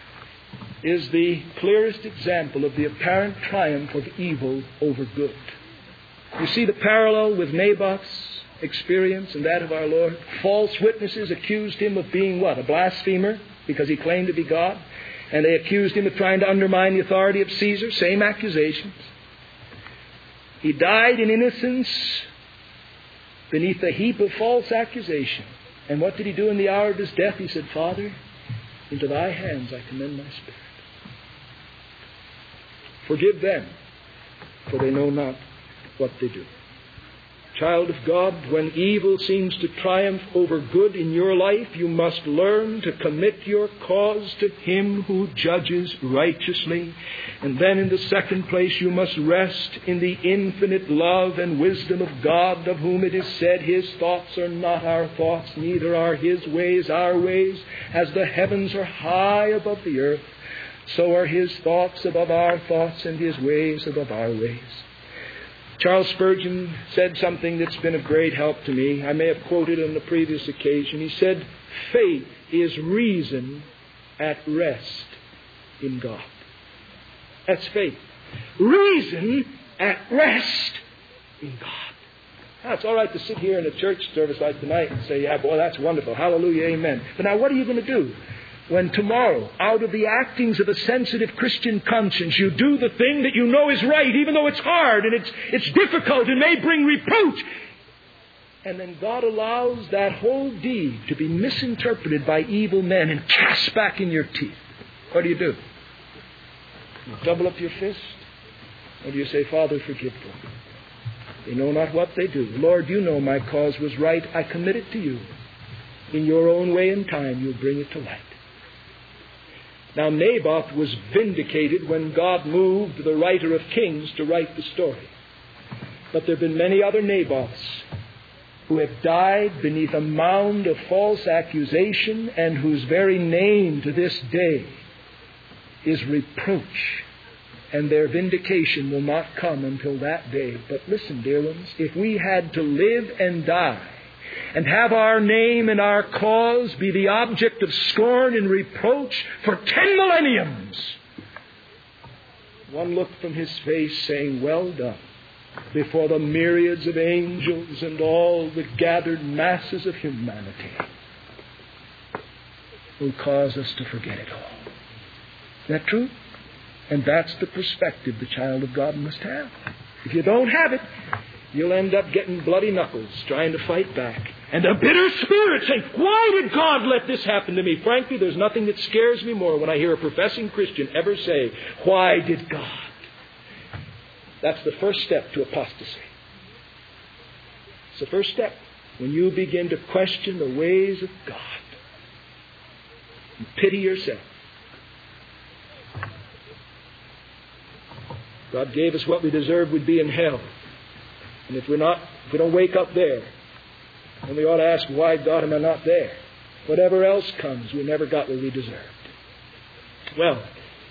is the clearest example of the apparent triumph of evil over good. You see the parallel with Naboth's experience and that of our Lord. False witnesses accused him of being what? A blasphemer, because he claimed to be God. And they accused him of trying to undermine the authority of Caesar. Same accusations. He died in innocence beneath a heap of false accusation. And what did he do in the hour of his death? He said, Father, into thy hands I commend my spirit. Forgive them, for they know not what they do. Child of God, when evil seems to triumph over good in your life, you must learn to commit your cause to Him who judges righteously. And then in the second place, you must rest in the infinite love and wisdom of God, of whom it is said, His thoughts are not our thoughts, neither are His ways our ways. As the heavens are high above the earth, so are His thoughts above our thoughts and His ways above our ways. Charles Spurgeon said something that's been of great help to me. I may have quoted on the previous occasion. He said, faith is reason at rest in God. That's faith. Reason at rest in God. Now, it's all right to sit here in a church service like tonight and say, yeah, boy, that's wonderful. Hallelujah, amen. But now what are you going to do when tomorrow, out of the actings of a sensitive Christian conscience, you do the thing that you know is right, even though it's hard and it's difficult and may bring reproach? And then God allows that whole deed to be misinterpreted by evil men and cast back in your teeth. What do? You double up your fist? Or do you say, Father, forgive them? They know not what they do. Lord, you know my cause was right. I commit it to you. In your own way and time, you'll bring it to light. Now, Naboth was vindicated when God moved the writer of Kings to write the story. But there have been many other Naboths who have died beneath a mound of false accusation and whose very name to this day is reproach. And their vindication will not come until that day. But listen, dear ones, if we had to live and die and have our name and our cause be the object of scorn and reproach for 10 millenniums. One looked from his face saying, well done, before the myriads of angels and all the gathered masses of humanity will cause us to forget it all. Is that true? And that's the perspective the child of God must have. If you don't have it, you'll end up getting bloody knuckles trying to fight back. And a bitter spirit saying, why did God let this happen to me? Frankly, there's nothing that scares me more when I hear a professing Christian ever say, why did God? That's the first step to apostasy. It's the first step. When you begin to question the ways of God and pity yourself. God gave us what we deserve would be in hell. And if we don't wake up there, then we ought to ask, why, God, am I not there? Whatever else comes, we never got what we deserved. Well,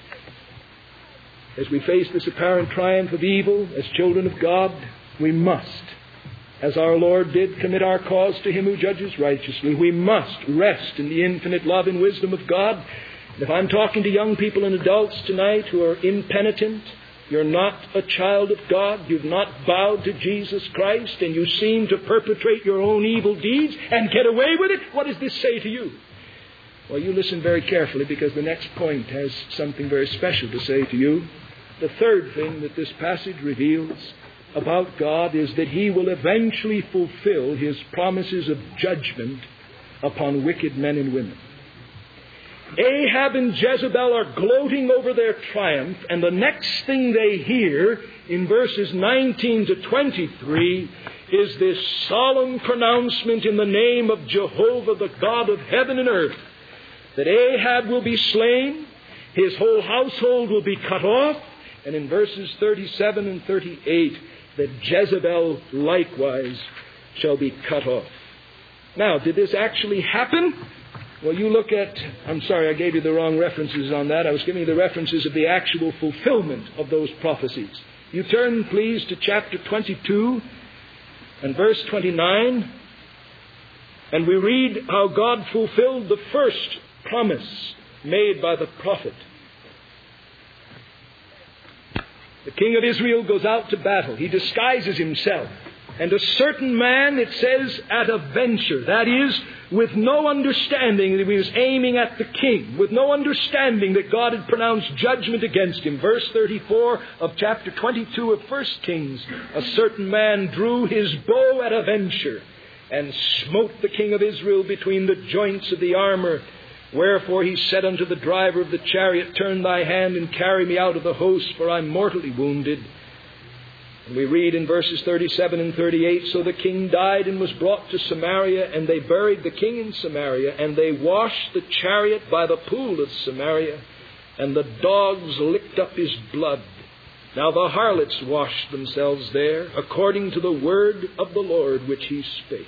as we face this apparent triumph of evil as children of God, we must, as our Lord did, commit our cause to Him who judges righteously. We must rest in the infinite love and wisdom of God. And if I'm talking to young people and adults tonight who are impenitent, you're not a child of God, you've not bowed to Jesus Christ, and you seem to perpetrate your own evil deeds and get away with it, what does this say to you? Well, you listen very carefully, because the next point has something very special to say to you. The third thing that this passage reveals about God is that He will eventually fulfill His promises of judgment upon wicked men and women. Ahab and Jezebel are gloating over their triumph, and the next thing they hear in verses 19 to 23 is this solemn pronouncement in the name of Jehovah, the God of heaven and earth, that Ahab will be slain, his whole household will be cut off, and in verses 37 and 38, that Jezebel likewise shall be cut off. Now, did this actually happen? Well, you look at, I'm sorry, I gave you the wrong references on that. I was giving you the references of the actual fulfillment of those prophecies. You turn, please, to chapter 22 and verse 29, and we read how God fulfilled the first promise made by the prophet. The king of Israel goes out to battle. He disguises himself. And a certain man, it says, at a venture, that is, with no understanding that he was aiming at the king, with no understanding that God had pronounced judgment against him. Verse 34 of chapter 22 of 1 Kings, a certain man drew his bow at a venture and smote the king of Israel between the joints of the armor. Wherefore he said unto the driver of the chariot, turn thy hand and carry me out of the host, for I am mortally wounded. And we read in verses 37 and 38, so the king died and was brought to Samaria, and they buried the king in Samaria, and they washed the chariot by the pool of Samaria, and the dogs licked up his blood. Now the harlots washed themselves there, according to the word of the Lord which he spake.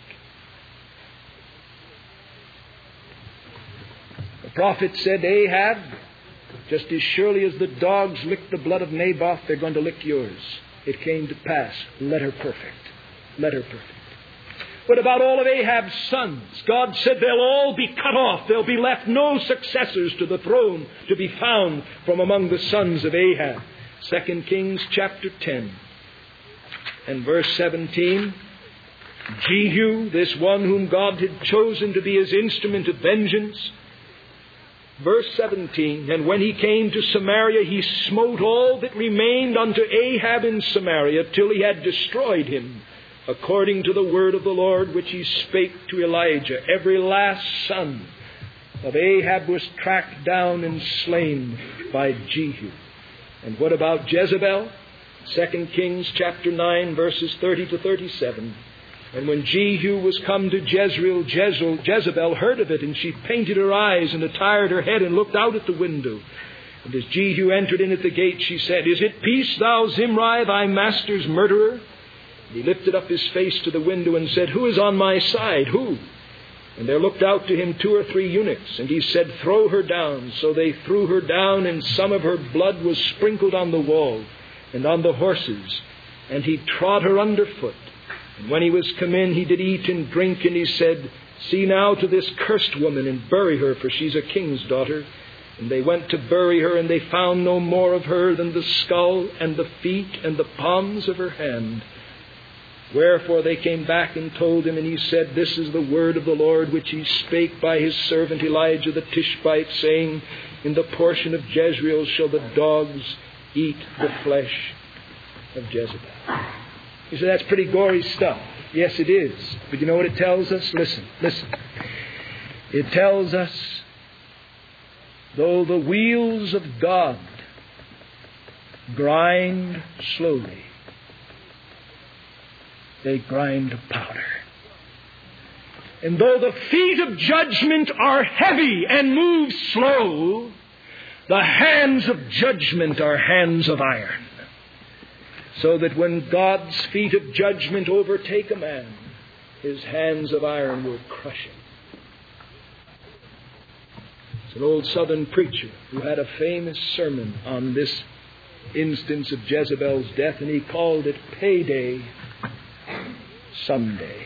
The prophet said, Ahab, just as surely as the dogs licked the blood of Naboth, they're going to lick yours. It came to pass. Let her perfect. Let her perfect. What about all of Ahab's sons? God said they'll all be cut off. There'll be left no successors to the throne to be found from among the sons of Ahab. 2 Kings chapter 10 and verse 17. Jehu, this one whom God had chosen to be his instrument of vengeance. Verse 17, and when he came to Samaria, he smote all that remained unto Ahab in Samaria, till he had destroyed him, according to the word of the Lord which he spake to Elijah. Every last son of Ahab was tracked down and slain by Jehu. And what about Jezebel? 2 Kings chapter 9, verses 30 to 37. And when Jehu was come to Jezreel, Jezebel heard of it, and she painted her eyes and attired her head and looked out at the window. And as Jehu entered in at the gate, she said, Is it peace, thou Zimri, thy master's murderer? And he lifted up his face to the window and said, Who is on my side? Who? And there looked out to him 2 or 3 eunuchs, and he said, Throw her down. So they threw her down, and some of her blood was sprinkled on the wall and on the horses. And he trod her underfoot. And when he was come in, he did eat and drink, and he said, See now to this cursed woman, and bury her, for she's a king's daughter. And they went to bury her, and they found no more of her than the skull and the feet and the palms of her hand. Wherefore they came back and told him, and he said, This is the word of the Lord, which he spake by his servant Elijah the Tishbite, saying, In the portion of Jezreel shall the dogs eat the flesh of Jezebel. You say, that's pretty gory stuff. Yes, it is. But you know what it tells us? Listen. It tells us, though the wheels of God grind slowly, they grind to powder. And though the feet of judgment are heavy and move slow, the hands of judgment are hands of iron. So that when God's feet of judgment overtake a man, his hands of iron will crush him. It's an old southern preacher who had a famous sermon on this instance of Jezebel's death, and he called it Payday Someday.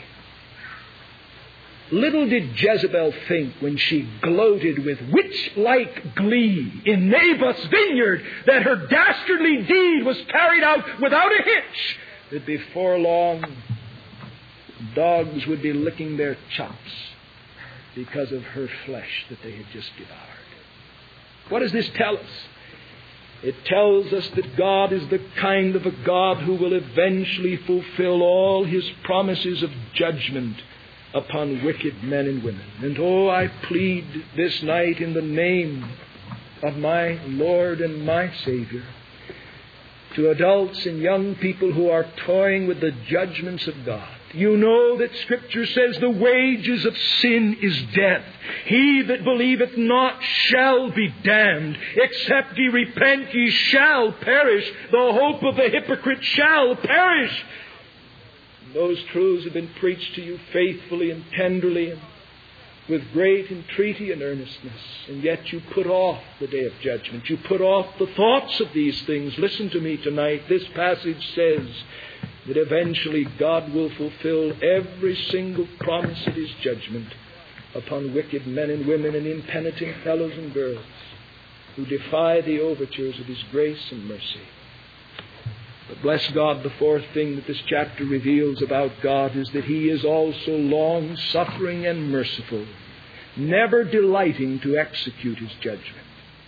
Little did Jezebel think, when she gloated with witch-like glee in Naboth's vineyard, that her dastardly deed was carried out without a hitch, that before long dogs would be licking their chops because of her flesh that they had just devoured. What does this tell us? It tells us that God is the kind of a God who will eventually fulfill all His promises of judgment upon wicked men and women. And I plead this night in the name of my Lord and my Savior to adults and young people who are toying with the judgments of God. You know that Scripture says the wages of sin is death. He that believeth not shall be damned. Except ye repent, ye shall perish. The hope of the hypocrite shall perish. Those truths have been preached to you faithfully and tenderly and with great entreaty and earnestness. And yet you put off the day of judgment. You put off the thoughts of these things. Listen to me tonight. This passage says that eventually God will fulfill every single promise of His judgment upon wicked men and women and impenitent fellows and girls who defy the overtures of His grace and mercy. But bless God, the fourth thing that this chapter reveals about God is that He is also long-suffering and merciful, never delighting to execute His judgment.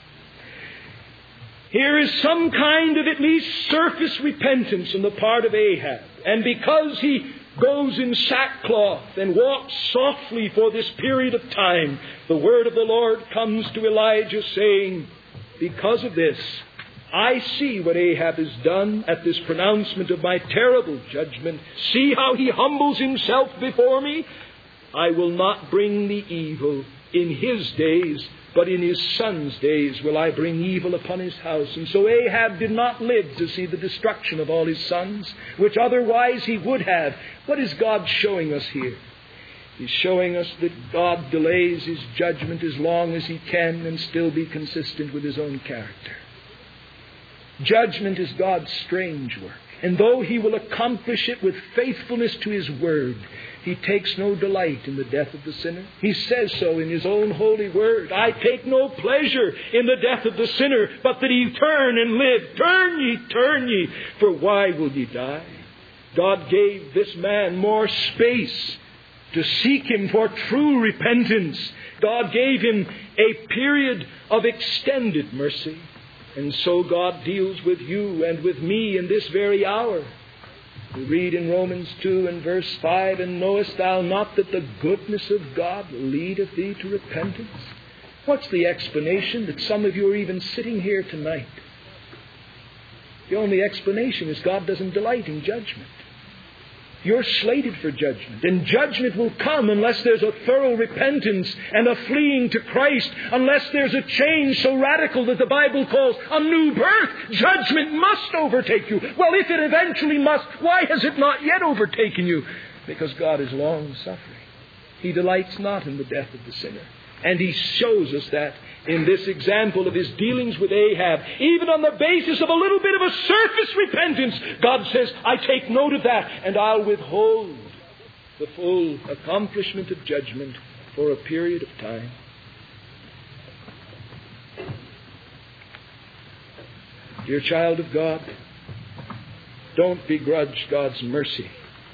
Here is some kind of at least surface repentance on the part of Ahab. And because he goes in sackcloth and walks softly for this period of time, the word of the Lord comes to Elijah saying, because of this, I see what Ahab has done at this pronouncement of my terrible judgment. See how he humbles himself before me? I will not bring the evil in his days, but in his son's days will I bring evil upon his house. And so Ahab did not live to see the destruction of all his sons, which otherwise he would have. What is God showing us here? He's showing us that God delays His judgment as long as He can and still be consistent with His own character. Judgment is God's strange work. And though He will accomplish it with faithfulness to His word, He takes no delight in the death of the sinner. He says so in His own holy word. I take no pleasure in the death of the sinner, but that he turn and live. Turn ye, for why will ye die? God gave this man more space to seek Him for true repentance. God gave him a period of extended mercy. And so God deals with you and with me in this very hour. We read in Romans 2 and verse 5, And knowest thou not that the goodness of God leadeth thee to repentance? What's the explanation that some of you are even sitting here tonight? The only explanation is God doesn't delight in judgment. You're slated for judgment. And judgment will come unless there's a thorough repentance and a fleeing to Christ. Unless there's a change so radical that the Bible calls a new birth. Judgment must overtake you. Well, if it eventually must, why has it not yet overtaken you? Because God is long-suffering. He delights not in the death of the sinner. And he shows us that in this example of his dealings with Ahab. Even on the basis of a little bit of a surface repentance, God says, I take note of that, and I'll withhold the full accomplishment of judgment for a period of time. Dear child of God, don't begrudge God's mercy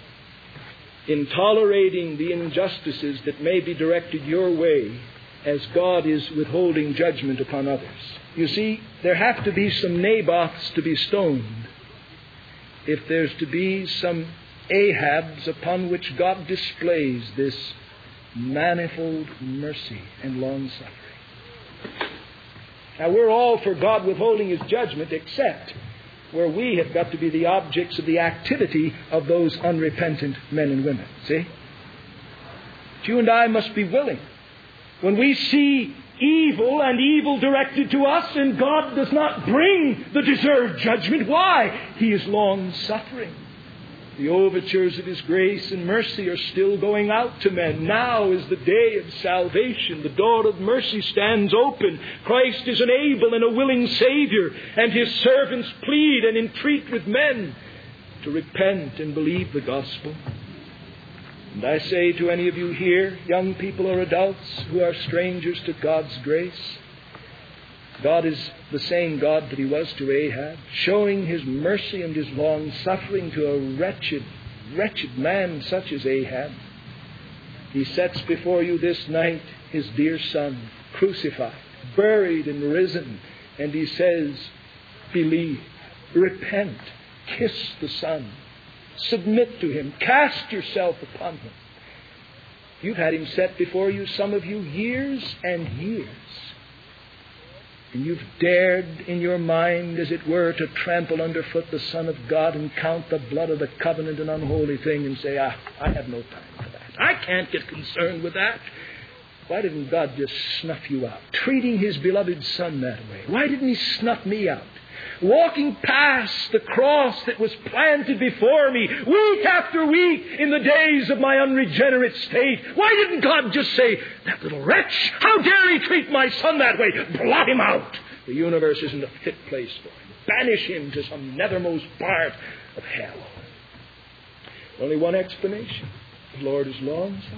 in tolerating the injustices that may be directed your way as God is withholding judgment upon others. You see, there have to be some Naboths to be stoned if there's to be some Ahabs upon which God displays this manifold mercy and long-suffering. Now, we're all for God withholding His judgment, except where we have got to be the objects of the activity of those unrepentant men and women. See? But you and I must be willing. When we see evil and evil directed to us, and God does not bring the deserved judgment, why? He is long-suffering. The overtures of His grace and mercy are still going out to men. Now is the day of salvation. The door of mercy stands open. Christ is an able and a willing Savior, and His servants plead and entreat with men to repent and believe the gospel. And I say to any of you here, young people or adults who are strangers to God's grace, God is the same God that He was to Ahab, showing His mercy and His long-suffering to a wretched, wretched man such as Ahab. He sets before you this night His dear Son, crucified, buried and risen, and He says, believe, repent, kiss the Son, submit to Him, cast yourself upon Him. You've had Him set before you, some of you, years and years. And you've dared in your mind, as it were, to trample underfoot the Son of God and count the blood of the covenant an unholy thing and say, I have no time for that. I can't get concerned with that. Why didn't God just snuff you out? Treating His beloved Son that way. Why didn't He snuff me out? Walking past the cross that was planted before me week after week in the days of my unregenerate state. Why didn't God just say, that little wretch, how dare he treat my Son that way? Blot him out. The universe isn't a fit place for him. Banish him to some nethermost part of hell. Only one explanation. The Lord is long-suffering.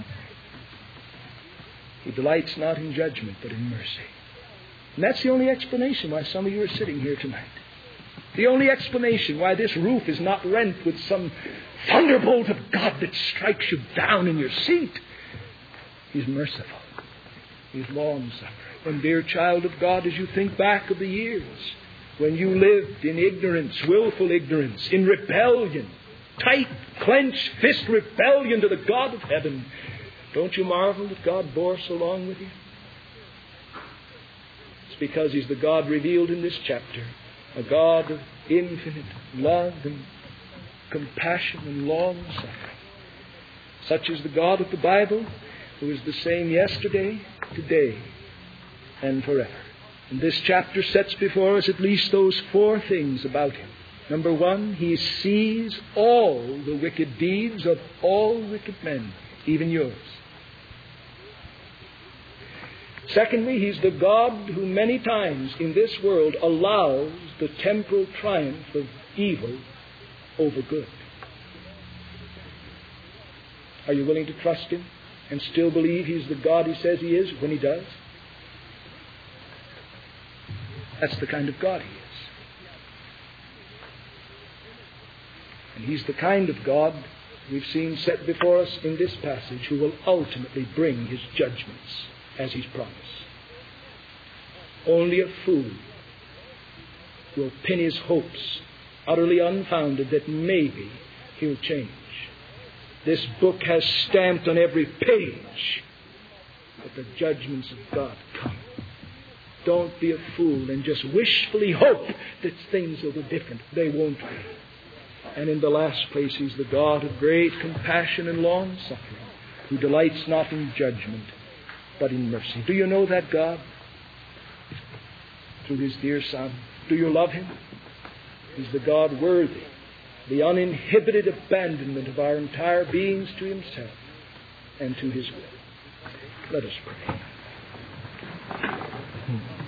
He delights not in judgment, but in mercy. And that's the only explanation why some of you are sitting here tonight. The only explanation why this roof is not rent with some thunderbolt of God that strikes you down in your seat. He's merciful. He's long-suffering. And dear child of God, as you think back of the years when you lived in ignorance, willful ignorance, in rebellion, tight, clenched fist rebellion to the God of heaven, don't you marvel that God bore so long with you? It's because He's the God revealed in this chapter, a God of infinite love and compassion and long-suffering. Such is the God of the Bible, who is the same yesterday, today, and forever. And this chapter sets before us at least those four things about Him. Number one, He sees all the wicked deeds of all wicked men, even yours. Secondly, He's the God who many times in this world allows the temporal triumph of evil over good. Are you willing to trust Him and still believe He's the God He says He is when He does? That's the kind of God He is. And He's the kind of God we've seen set before us in this passage who will ultimately bring His judgments as He's promised. Only a fool will pin his hopes, utterly unfounded, that maybe He'll change. This book has stamped on every page that the judgments of God come. Don't be a fool and just wishfully hope that things will be different. They won't be. And in the last place, He's the God of great compassion and long-suffering, who delights not in judgment, but in mercy. Do you know that God? Through His dear Son. Do you love Him? He's the God worthy, the uninhibited abandonment of our entire beings to Himself and to His will. Let us pray. Hmm.